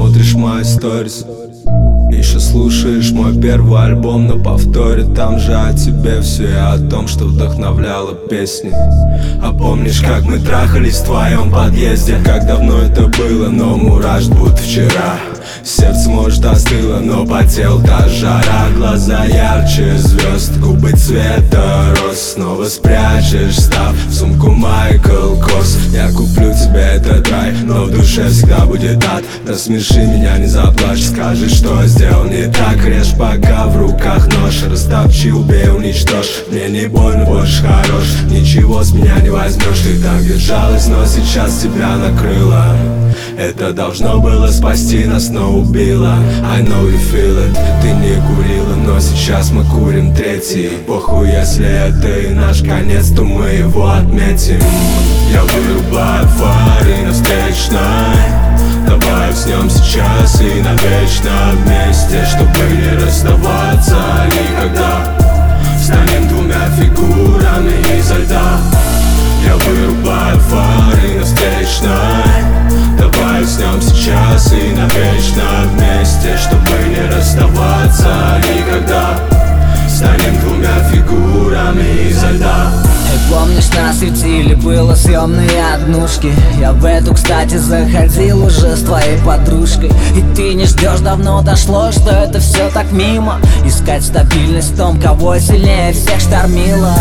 смотришь мои сторис, еще слушаешь мой первый альбом на повторе. Там же о тебе все и о том, что вдохновляло песни. А помнишь, как мы трахались в твоем подъезде? Как давно это было, но мураш будто вчера. Сердце, может, остыло, но по телу та жара. Глаза ярче звезд, губы цвета роз. Снова спрячешь, став в сумку Майкл Корс. Я куплю тебе этот рай, но в душе всегда будет ад. Рассмеши меня, не заплачь, скажи, что сделал не так. Режь, пока в руках нож, растопчи, убей, уничтожь. Мне не больно, больше хорош, ничего с меня не возьмешь. Ты так держалась, но сейчас тебя накрыло. Это должно было спасти нас, но убило. I know you feel it. Ты не курила, но сейчас мы курим третий. Похуй, если это и наш конец, то мы его отметим. Я вырубаю фары на встречной. Давай уснем сейчас и навечно вместе, чтобы не расставаться никогда. Станем двумя фигурами изо льда. Я вырубаю фары на встречной. Давай уснем сейчас и навечно вместе, чтобы не расставаться никогда. Станем двумя фигурами изо льда. Помнишь, нас светили, было съемные однушки. Я в эту, кстати, заходил уже с твоей подружкой. И ты не ждешь, давно дошло, что это все так мимо. Искать стабильность в том, кого сильнее всех штормило.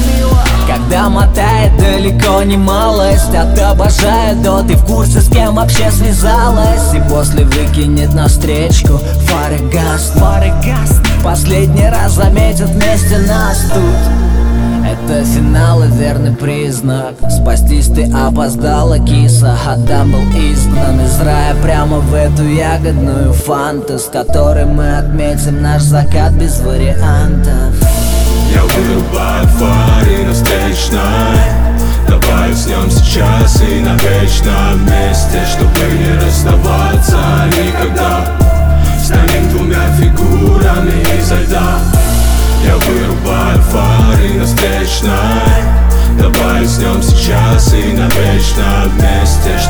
Когда мотает далеко не малость, отображает, да ты в курсе, с кем вообще связалась. И после выкинет навстречку фары гаснут. Последний раз заметят вместе нас тут. Это финал и верный признак. Спастись ты опоздала, киса. Адам был изгнан из рая прямо в эту ягодную фанту, с которой мы отметим наш закат без вариантов. Я вырубаю фары на встречной. Давай уснем сейчас и навечно вместе, чтобы не расставаться никогда. Станем двумя фигурами изо льда. Я вырубаю фары на встречной. Давай уснем сейчас и навечно вместе,